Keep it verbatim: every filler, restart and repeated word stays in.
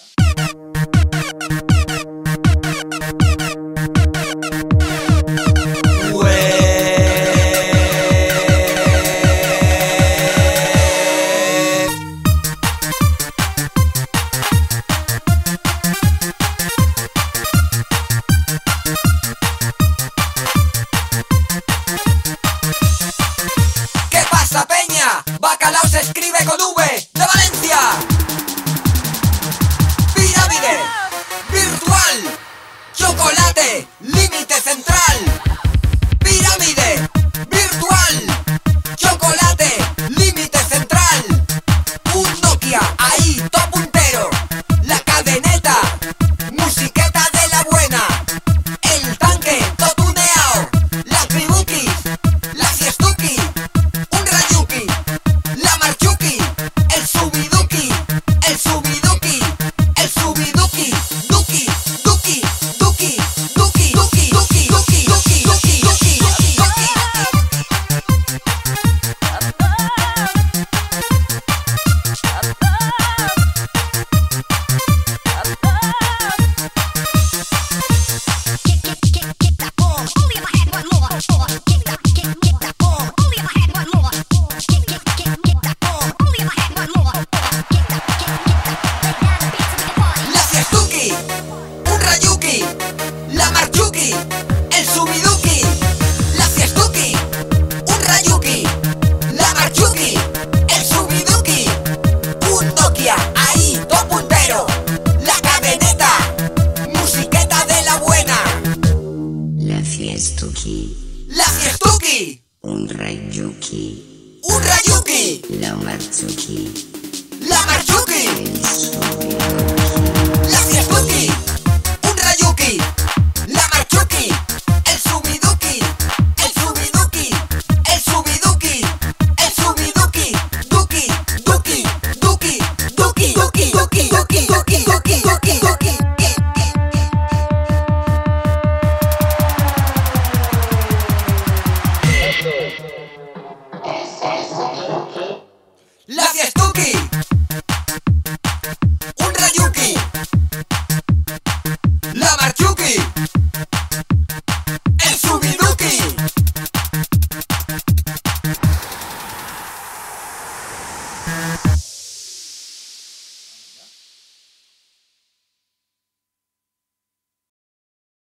Bacalao se escribe con V de Valencia. Pirámide virtual, chocolate, límite central. Pirámide virtual, chocolate, límite central. Un Nokia ahí, top puntero. La cadeneta, musiqueta de la buena. El tanque, todo tuneado. La Tribuki, la Siestuki, un Rayuki, la Marchuki, el Subiduki, el Subiduki, el Subiduki, Duki, Duki, Duki, Duki, Duki, Duki, Duki, Duki, Duki, Duki, Duki. La Siestuki, un Rayuki, la Marchuki, el Subiduki, la Siestuki, un Rayuki, la Marchuki, el Subiduki, un Nokia ahí, top puntero, la cadeneta, musiqueta de la buena. La Fiestuki, La Siestuki, un Rayuki, un Rayuki, la Marzuki, la Marchuki, el Subiduki, la Siestuki,